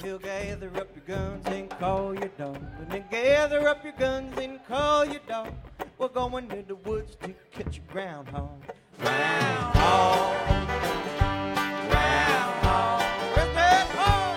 he'll gather up your guns and call your dog. And then gather up your guns and call your dog. We're going to the woods to catch a groundhog. Groundhog. Groundhog. Where's that hog?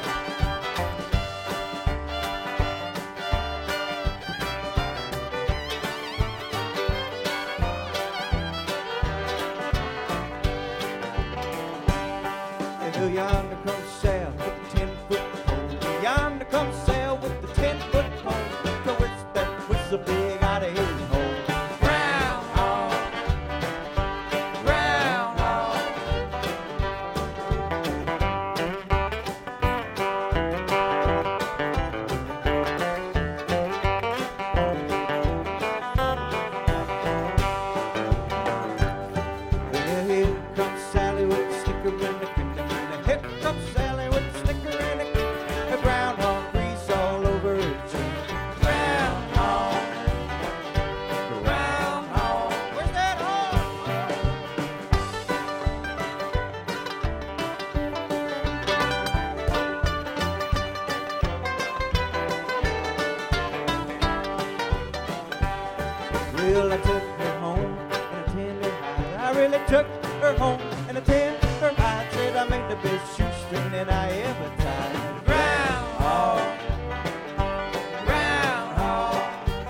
And who yonder comes Sal with the 10-foot pole? Yonder comes Sal with the 10-foot pole. So it's that whistle big out of his hole. Groundhog, groundhog. Well, here comes Sally with the sticker in the here comes Sally with the sticker and a groundhog grease all over her chin. Groundhog, groundhog. Where's that hog? Well, I took her home and a tender hide. I really took her home and a tender hide. Said I made the best shoestring that I ever tied. Groundhog, groundhog.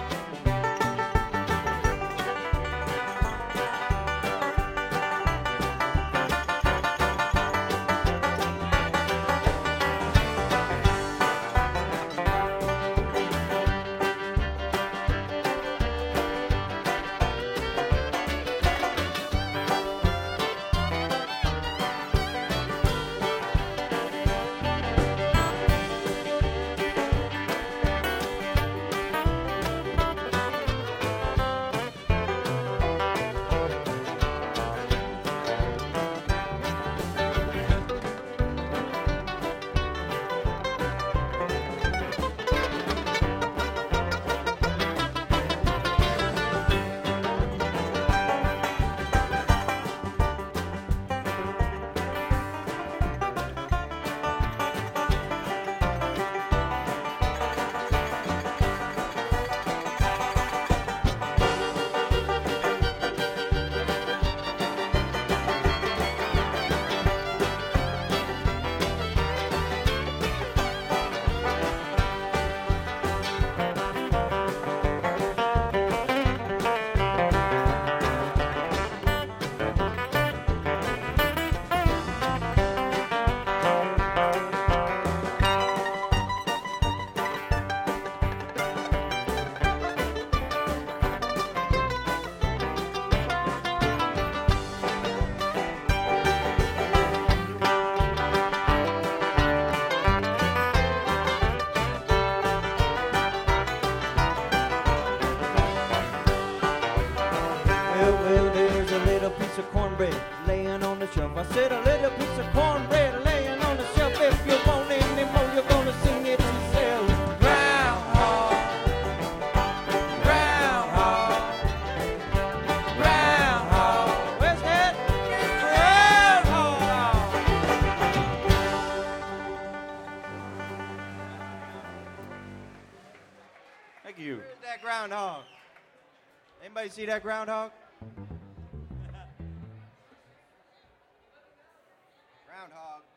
Well, there's a little piece of cornbread laying on the shelf. I said a little piece of cornbread laying on the shelf. If you want any more, you're gonna sing it yourself. Groundhog, groundhog, groundhog. Where's that? Groundhog. Thank you. Where's that groundhog? Anybody see that groundhog? Groundhog.